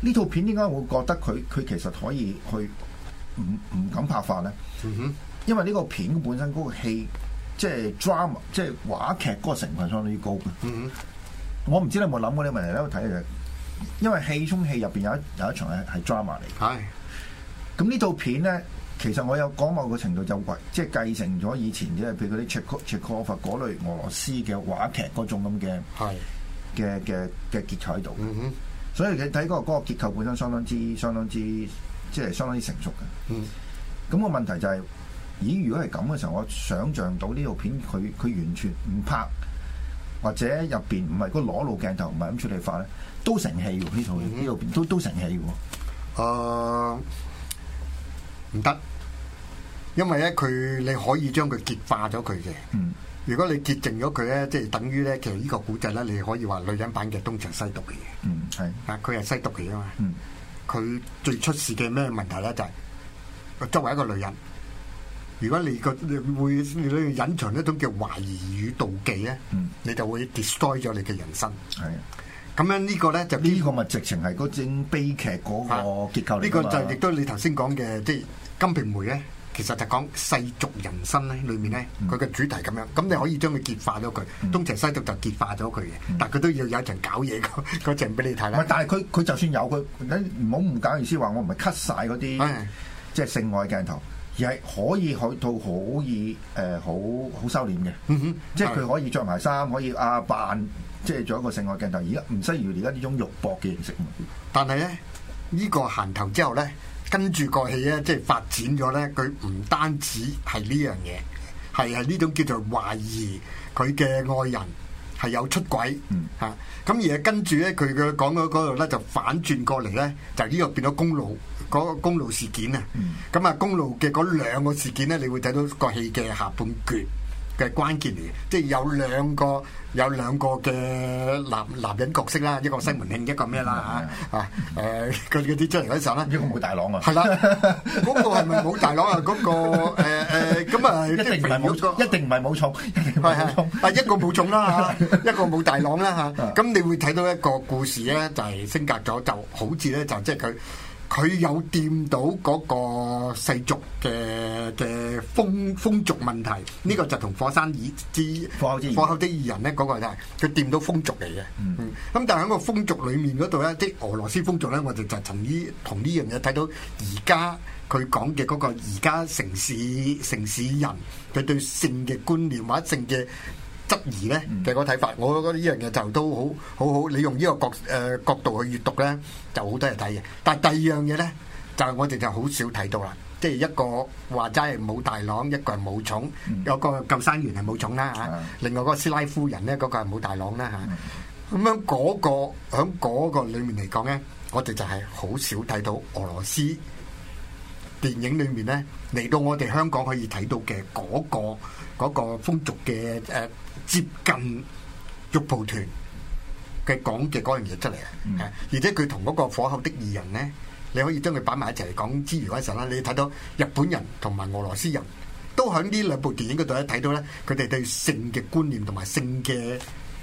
呢套片點解會覺得佢其實可以去唔敢拍法咧？因為呢個片本身嗰個戲，即係 drama， 即係話劇嗰個成分相當之高嘅。我唔知你有冇諗過呢個問題咧？我睇嘅，因為戲中戲入邊有一場係 drama 嚟。係。咁呢套片咧，其實我有講某個程度就即係繼承咗以前即係譬如嗰啲 Chekhov 嗰類俄羅斯嘅話劇嗰種咁嘅結構喺度。所以你睇嗰個結構本身相當之即係相當之成熟嘅。咁個問題就係，咦？如果係咁嘅時候，我想像到呢套片佢完全唔拍，或者入邊唔係個裸露鏡頭，唔係咁處理法咧，都成戲喎。呢套片都成戲喎。 唔得，因為咧你可以將佢結化咗佢嘅。如果你潔淨咗佢咧，即係等於咧，其實呢個古仔咧，你可以話女人版嘅東邪西毒嚟嘅。 係啊，佢係西毒嚟啊嘛。佢最出事嘅咩問題咧，就係作為一個女人，如果你會隱藏一種叫懷疑與妒忌咧，你就會 destroy 咗你嘅人生。係。咁樣呢個咧就呢個咪直情係嗰種悲劇嗰個結構嚟㗎嘛。 呢個就亦都你頭先講嘅，即係《金瓶梅》咧，其實就講世俗人生咧，裏面咧佢嘅主題咁樣。咁你可以將佢結化咗佢，東邪西毒就結化咗佢嘅。但係佢都要有一場搞嘢嗰陣俾你睇啦。 但係佢就算有佢，唔好誤解意思話，我唔係 cut 曬嗰啲即係性愛鏡頭。而係可以去到可以好收斂嘅，即係佢可以着埋衫，可以扮即係做一個性愛鏡頭。而家唔需要而家呢種肉搏嘅形式。 但係咧，呢個行頭之後咧，跟住個戲咧，即係發展咗咧，佢唔單止係呢樣嘢，係呢種叫做懷疑佢嘅愛人係有出軌嚇。咁而係跟住咧，佢嘅講嗰度咧就反轉過嚟咧，就呢個變咗公路。嗰個公路事件啊，咁公路嘅嗰兩個事件咧，你會睇到個戲嘅下半段嘅關鍵嚟嘅，即係有兩個嘅男人角色啦，一個西門慶，一個咩啦佢啲出嚟嗰陣咧， 一個武大郎啊， 係啦，嗰個係咪武大郎啊？嗰個咁啊， 一定唔係武重，一定唔係武重， 一個武重啦嚇，一個武大郎啦嚇，咁你會睇到一個故事咧，就係升格咗，就好似咧就即係佢有掂到嗰個世俗嘅風俗問題，呢個就同火口的二人咧嗰個就係佢掂到風俗嚟嘅。咁但係喺個風俗裡面嗰度咧，即係俄羅斯風俗咧，我哋就同呢樣嘢睇到而家佢講嘅嗰個而家城市人佢對性嘅觀念或者性嘅質疑咧嘅個睇法，我覺得呢樣嘢就都好，你用呢個角度去閱讀咧，就好多人睇嘅。但係第二樣嘢咧，就係我哋就好少睇到啦。即係一個話齋係武大郎，一個係武松，有個救生員係武松啦嚇，另外嗰個斯拉夫人咧嗰個係武大郎啦嚇。咁樣喺嗰個裡面嚟講咧，我哋就係好少睇到俄羅斯電影裏面咧嚟到我哋香港可以睇到嘅嗰個風俗嘅接近玉蒲團嘅講嘅嗰樣嘢出嚟啊！而且佢同嗰個火口的二人咧，你可以將佢擺埋一齊嚟講之餘嗰陣啦，你睇到日本人同埋俄羅斯人都喺呢兩部電影嗰度咧睇到咧，佢哋對性嘅觀念同埋性嘅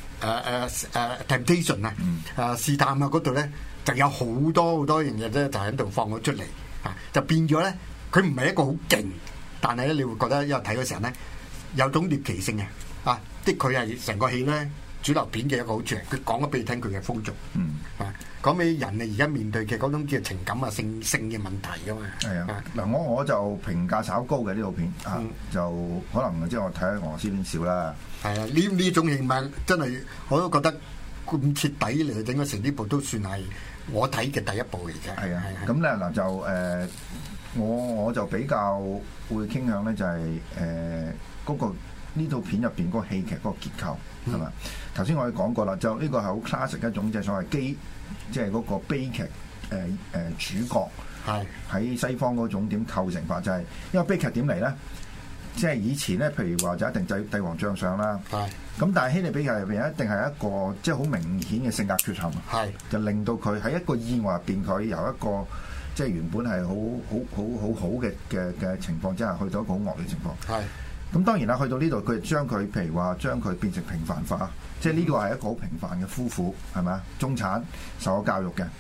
temptation 試探嗰度咧，就有好多樣嘢咧，就喺度放咗出嚟啊！就變咗咧，佢唔係一個好勁，但係咧，你會覺得因為睇嘅時候咧，有種獵奇性啊！即係佢係成個戲咧主流片嘅一個好處，佢講咗俾你聽佢嘅風俗，講俾人哋而家面對嘅嗰種叫情感啊、性嘅問題噶嘛。係啊， 嗱我就評價稍高嘅呢套片啊，就可能即係我睇俄羅斯片少啦。 係啊，呢種戲碼真係我都覺得咁徹底嚟整咗成呢部都算係我睇嘅第一部嚟嘅。 係啊，咁咧嗱就我就比較會傾向咧就係嗰個呢套片入邊嗰個戲劇嗰個結構係嘛？頭先我哋講過啦，就呢個係好 classic 一種即係所謂即係嗰個悲劇主角喺西方嗰種點構成法，就係因為悲劇點嚟咧？即係以前咧，譬如話就一定帝王將相啦，咁但係希利悲劇入邊一定係一個即係好明顯嘅性格缺陷，就令到佢喺一個意外入邊，佢由一個即係原本係好嘅情況之下，去到一個好惡劣嘅情況。咁當然啦，去到呢度佢將佢譬如話將佢變成平凡化，即係呢個係一個好平凡嘅夫婦係咪啊？中產受咗教育嘅，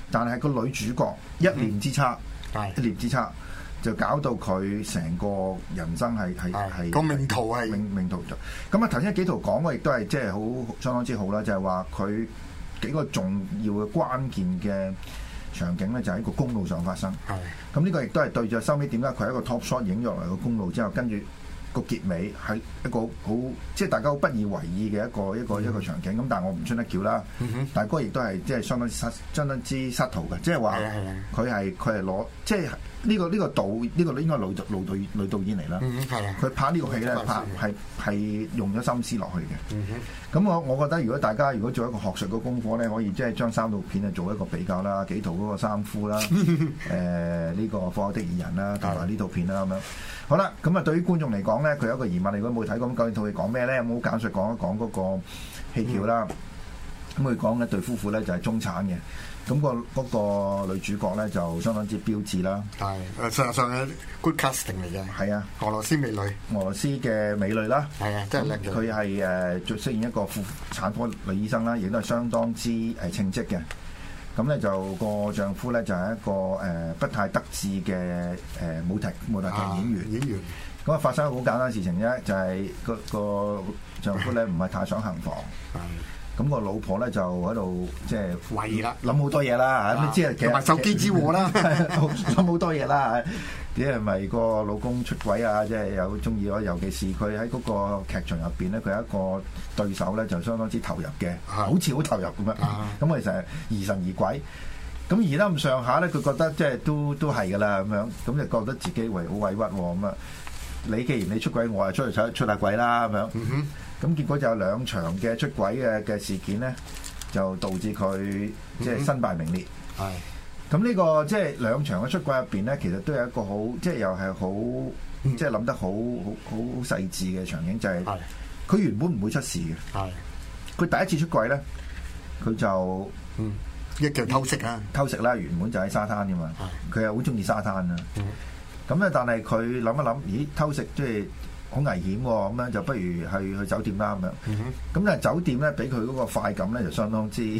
但係個女主角一念之差，一念之差。就搞到佢成個人生係個命途係命途咗。咁啊頭先幾圖講嘅亦都係即係好相當之好啦，就係話佢幾個重要嘅關鍵嘅場景咧，就喺個公路上發生。咁呢個亦都係對住收尾點解佢係一個 top shot 影咗嚟個公路之後，跟住個結尾係一個好即係大家好不以為意嘅一個場景。咁但係我唔出得橋啦。但係嗰個亦都係即係相當之失途嘅，即係話佢係攞即係。呢個導呢個應該係女導演嚟啦。佢拍呢個戲咧，係用咗心思落去嘅。咁我覺得，如果大家如果做一個學術嘅功課咧，可以即係將三套片啊做一個比較啦，幾圖嗰個三夫啦，呢個《火後的異人》啦，同埋呢套片啦咁樣。好啦，咁啊對於觀眾嚟講咧，佢有一個疑問，如果冇睇過咁究竟套戲講咩咧？有冇簡述講一講嗰個戲橋啦？咁佢講一對夫婦咧就係中產嘅。咁嗰個女主角咧就相當之標緻啦， 係事實上係 good casting 嚟嘅，係啊，俄羅斯美女， 俄羅斯嘅美女啦， 係啊，真係靚嘅。佢係飾演一個婦產科女醫生啦，亦都係相當之稱職嘅。咁咧就個丈夫咧就係一個不太得志嘅舞台劇演員。咁啊發生一個好簡單嘅事情啫，就係個丈夫咧唔係太想行房。咁個老婆咧就喺度即係為啦， 諗好多嘢啦嚇，即係其實手機之禍啦， 諗好多嘢啦嚇。啲係咪個老公出軌啊？即係有中意咯，尤其是佢喺嗰個劇場入邊咧，佢有一個對手咧就相當之投入嘅，好似好投入咁樣。咁其實係疑神疑鬼。咁而得咁上下咧，佢覺得即係都係㗎啦咁樣，咁就覺得自己好委屈喎咁啊！你既然你出軌，我係出去出下軌啦咁樣。咁結果就有兩場嘅出軌嘅事件咧，就導致佢即係身敗名裂。係。咁呢個即係兩場嘅出軌入邊咧，其實都有一個好即係又係好即係諗得好細緻嘅場景，就係佢原本唔會出事嘅。係。佢第一次出軌咧，佢就一叫偷食啊！ 偷食啦，原本就喺沙灘㗎嘛。佢又好中意沙灘啊。咁咧，但係佢諗一諗，咦，偷食即係好危險喎，咁樣就不如去酒店啦咁樣。咁但係酒店咧，俾佢嗰個快感咧，就相當之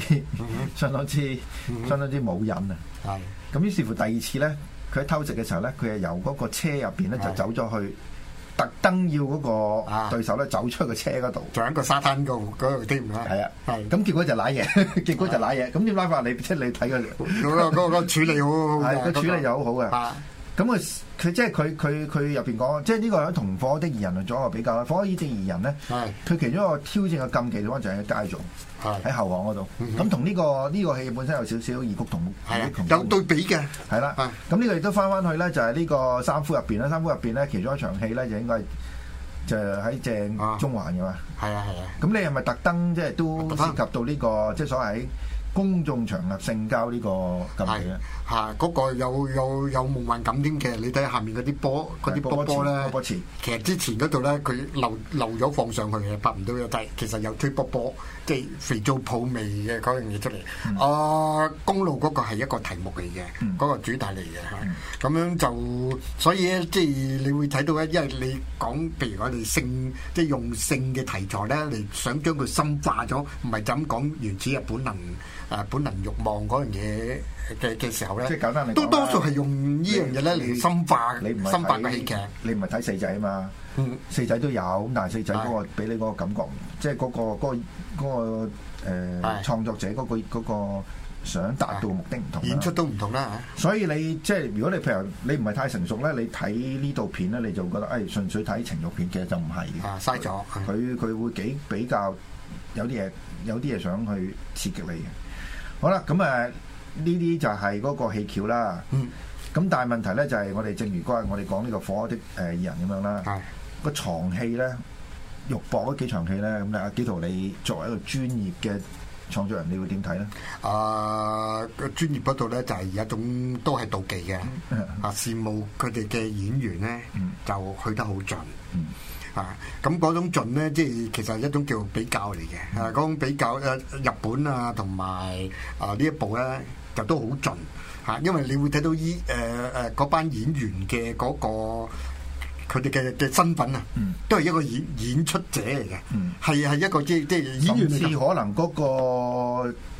冇癮啊。係。咁於是乎第二次咧，佢喺偷食嘅時候咧，佢係由嗰個車入邊咧就走咗去，特登要嗰個對手咧走出個車嗰度， 仲喺個沙灘嗰度添啊。係啊，係。 咁結果就瀨嘢，咁點拉法？你即係你睇嗰個處理好好， 係個處理又好好嘅。咁佢即係佢入邊講，即係呢個喺同《火後的異人》做一個比較啦。《火後的異人》咧，佢其中一個挑戰嘅禁忌嘅話就係喺街做，喺後巷嗰度。咁同呢個戲本身有少少異曲同有對比嘅， 係啦。咁呢個亦都翻去咧，就係呢個三夫入邊啦。三夫入邊咧，其中一場戲咧就應該就喺正中環嘅嘛。係啊係啊。咁你係咪特登即係都涉及到呢個即係所謂喺公眾場合性交呢個禁忌咧？ 嚇，嗰個有夢幻感添嘅，你睇下面嗰啲波咧，其實之前嗰度咧佢漏咗放上去嘅，拍唔到嘅，但係其實有推波，即係肥皂泡味嘅嗰樣嘢出嚟。公路嗰個係一個題目嚟嘅，嗰個主題嚟嘅嚇。咁樣就所以咧，即係你會睇到咧，因為你講譬如我哋性，即係用性嘅題材咧嚟想將佢深化咗，唔係就咁講原始嘅本能慾望嗰樣嘢嘅時候咧， 即係簡單嚟講， 都多數係用呢樣嘢咧嚟深化嘅戲劇。 你唔係睇四仔啊嘛，四仔都有咁，但係四仔嗰個俾你嗰個感覺，即係嗰個創作者嗰個想達到嘅目的唔同， 演出都唔同啦。 所以你即係如果你譬如你唔係太成熟咧，你睇呢套片咧，你就覺得純粹睇情慾片，其實就唔係嘅。 嘥咗。 佢會比較有啲嘢想去刺激你嘅。好啦，咁呢啲就係嗰個戲橋啦。咁但係問題咧就係我哋正如嗰日我哋講呢個火的異人咁樣啦。個床戲咧，肉搏嗰幾場戲咧，咁阿紀陶你作為一個專業嘅創作人，你會點睇咧？ 專業嗰度咧就係有一種都係妒忌嘅。羨慕佢哋嘅演員咧，就去得好盡。咁嗰種盡咧，即係其實係一種叫比較嚟嘅。嗰種比較日本啊同埋呢一部咧就都好盡嚇，因為你會睇到嗰班演員嘅嗰個佢哋嘅身份啊，都係一個演出者嚟嘅，係一個即係演員。甚至可能嗰個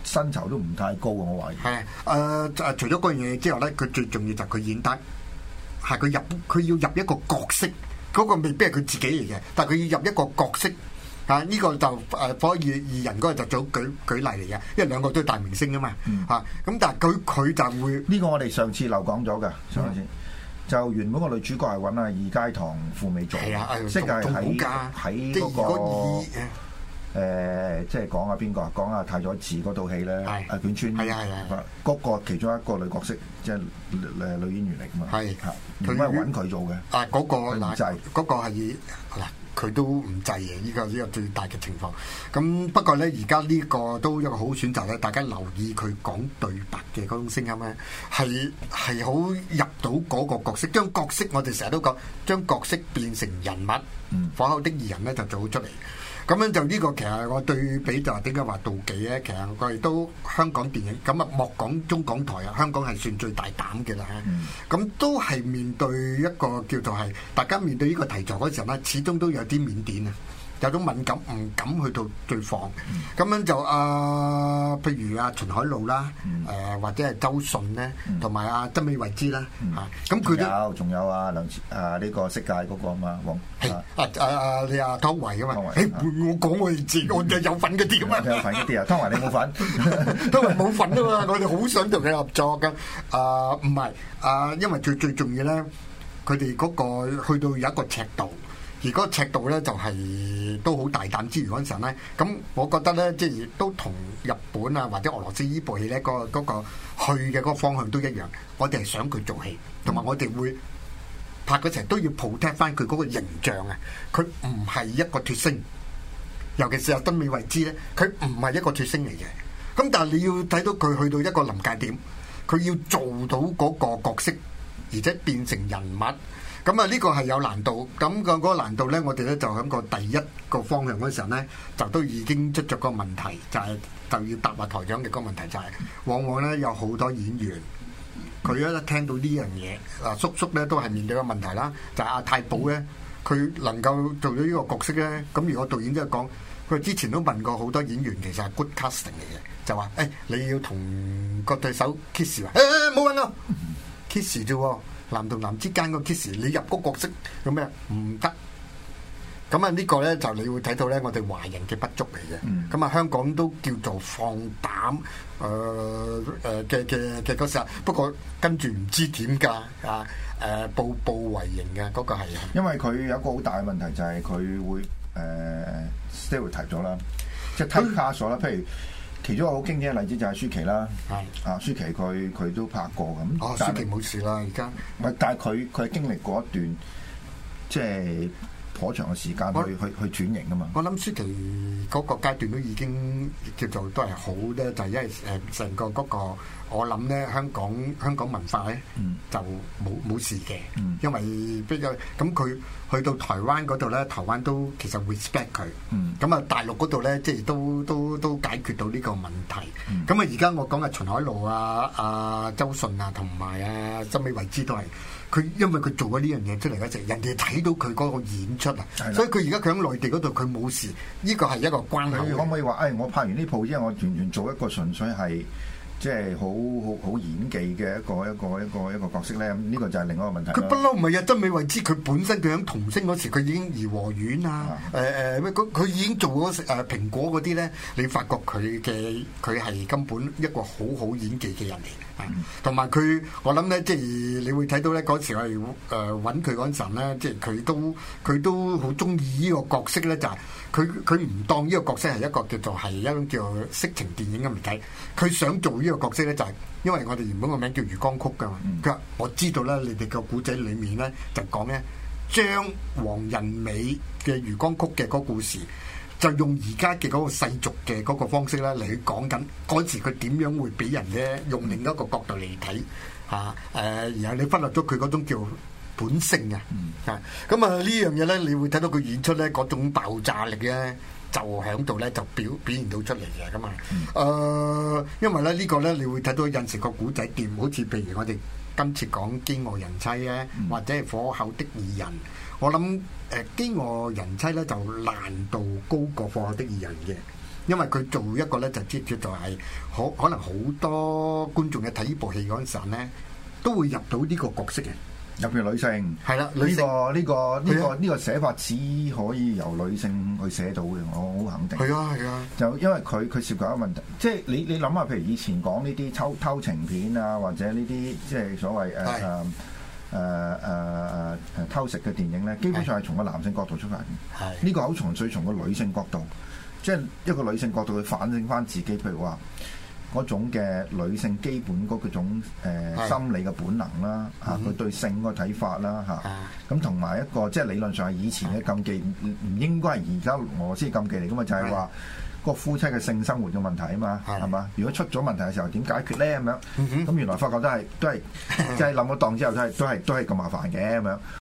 薪酬都唔太高啊，我懷疑。 係除咗嗰樣嘢之後咧，佢最重要就係佢演得係佢要入一個角色，嗰個未必係佢自己嚟嘅，但係佢要入一個角色。呢個就火二人嗰個就做舉例嚟嘅，因為兩個都係大明星啊嘛。咁但係佢就會呢個我哋上次漏講咗㗎，上次就原本個女主角係揾阿二階堂富美做，即係喺嗰個即係講下邊個啊？講下太宰治嗰套戲咧，卷村嗰個其中一個女角色，即係女演員嚟㗎嘛。係佢係揾佢做嘅。 嗰個唔制， 嗰個係嗱。佢都唔制嘅，呢個最大嘅情況。咁不過咧，而家呢個都一個好選擇咧。大家留意佢講對白嘅嗰種聲音咧，係好入到嗰個角色。將角色我哋成日都講，將角色變成人物。火口的二人咧就做出嚟。咁樣就呢個其實我對比就係點解話妒忌咧？其實我哋都香港電影咁啊，莫講中港台啊，香港係算最大膽嘅啦。咁都係面對一個叫做係大家面對呢個題材嗰時候咧，始終都有啲腼腆啊，有種敏感，唔敢去到最放。咁樣就譬如秦海璐啦，或者係周迅咧，同埋曾美慧孜啦，咁佢都仲有呢個色戒嗰個啊嘛， 你湯唯啊嘛，我講我哋自我就有份嗰啲咁啊， 有份嗰啲啊，湯唯你冇份， 湯唯冇份啊嘛，我哋好想同佢合作噶，唔係因為最重要咧，佢哋嗰個去到有一個尺度。而嗰個尺度咧就係都好大膽之餘嗰陣咧，咁我覺得咧即係都同日本啊或者俄羅斯呢部戲咧嗰個去嘅嗰個方向都一樣，我哋係想佢做戲，同埋我哋會拍嗰陣都要 protect 翻佢嗰個形象啊！佢唔係一個脫星，尤其是阿曾美慧孜咧，佢唔係一個脫星嚟嘅。咁但係你要睇到佢去到一個臨界點，佢要做到嗰個角色，而且變成人物。咁呢個係有難度，咁嗰個難度咧，我哋咧就喺個第一個方向嗰時候咧，就都已經出咗個問題，就要答話台長嘅個問題就係，往往咧有好多演員，佢一聽到呢樣嘢，叔叔咧都係面對個問題啦，就係阿太保咧，佢能夠做到呢個角色咧，咁如果導演即係講，佢之前都問過好多演員，其實係 good casting 嚟嘅，就話你要同個對手 kiss 啊，冇揾啊 kiss 啫喎。男同男之間個 kiss， 你入嗰個角色有咩唔得？咁呢個咧就你會睇到咧，我哋華人嘅不足嚟嘅。咁香港都叫做放膽嘅嗰時候，不過跟住唔知點㗎步為營嘅嗰個係。 因為佢有一個好大嘅問題就係佢會stereotype 咗啦，即係睇卡咗啦，譬如。其中一個好經典嘅例子就係舒淇啦，舒淇佢都拍過咁。 舒淇冇事啦，而家。 唔係，但係佢係經歷過一段即係頗長嘅時間去轉型㗎嘛。 我諗舒淇嗰個階段都已經叫做都係好咧，就係因為成個嗰個我諗咧香港文化咧就冇事嘅，因為比較咁佢去到台灣嗰度咧，台灣都其實 respect 佢，咁大陸嗰度咧即係都解決到呢個問題。咁而家我講嘅秦海璐周迅同埋曾美慧孜都係佢，因為佢做咗呢樣嘢出嚟嗰陣，人哋睇到佢嗰個演出所以佢而家佢喺內地嗰度佢冇事，呢個係一個關口。 可唔可以話我拍完呢部之後，我完全做一個純粹係？即係好演技嘅一個角色咧，呢個就係另一個問題。 佢不嬲唔係曾美慧孜，佢本身佢喺童星嗰時，佢已經頤和園佢已經做咗蘋果嗰啲咧，你發覺佢係根本一個好演技嘅人嚟，同埋佢我諗咧，即係你會睇到咧嗰時我哋揾佢嗰陣咧，即係佢都好中意呢個角色咧，就係佢唔當呢個角色係一個叫做係一種叫做色情電影咁嚟睇，佢想做呢個角色咧就係因為我哋原本個名叫魚缸曲噶嘛，佢話我知道咧，你哋個古仔裏面咧就講咧將黃仁美嘅魚缸曲嘅嗰個故事，就用而家嘅嗰個世俗嘅嗰個方式咧嚟去講緊嗰時佢點樣會俾人咧用另一個角度嚟睇然後你忽略咗佢嗰種叫本性咁呢樣嘢咧，你會睇到佢演出咧嗰種爆炸力咧，就喺度咧就表現到出嚟嘅咁因為咧呢個咧你會睇到有陣時個古仔掂，好似譬如我哋今次講飢餓人妻咧，或者係火口的二人，我諗飢餓人妻咧就難度高過火口的二人嘅， 因為佢做一個咧就即係叫做係可能好多觀眾嘅睇呢部戲嗰陣時候咧，都會入到呢個角色嘅。 入邊女性係啦，女性呢個寫法只可以由女性去寫到嘅，我好肯定。 係啊係啊， 就因為佢涉及一個問題，即係你諗下，譬如以前講呢啲偷情片啊，或者呢啲即係所謂偷食嘅電影咧，基本上係從個男性角度出發嘅。呢個好純粹從個女性角度，即係一個女性角度去反省翻自己，譬如話嗰種嘅女性基本嗰種心理嘅本能啦，佢對性個睇法啦嚇，咁同埋一個即係理論上係以前嘅禁忌，唔應該係而家俄羅斯禁忌嚟噶嘛，就係話個夫妻嘅性生活嘅問題啊嘛，係嘛？如果出咗問題嘅時候點解決咧咁樣？咁原來發覺都係即係冧咗檔之後都係咁麻煩嘅咁樣。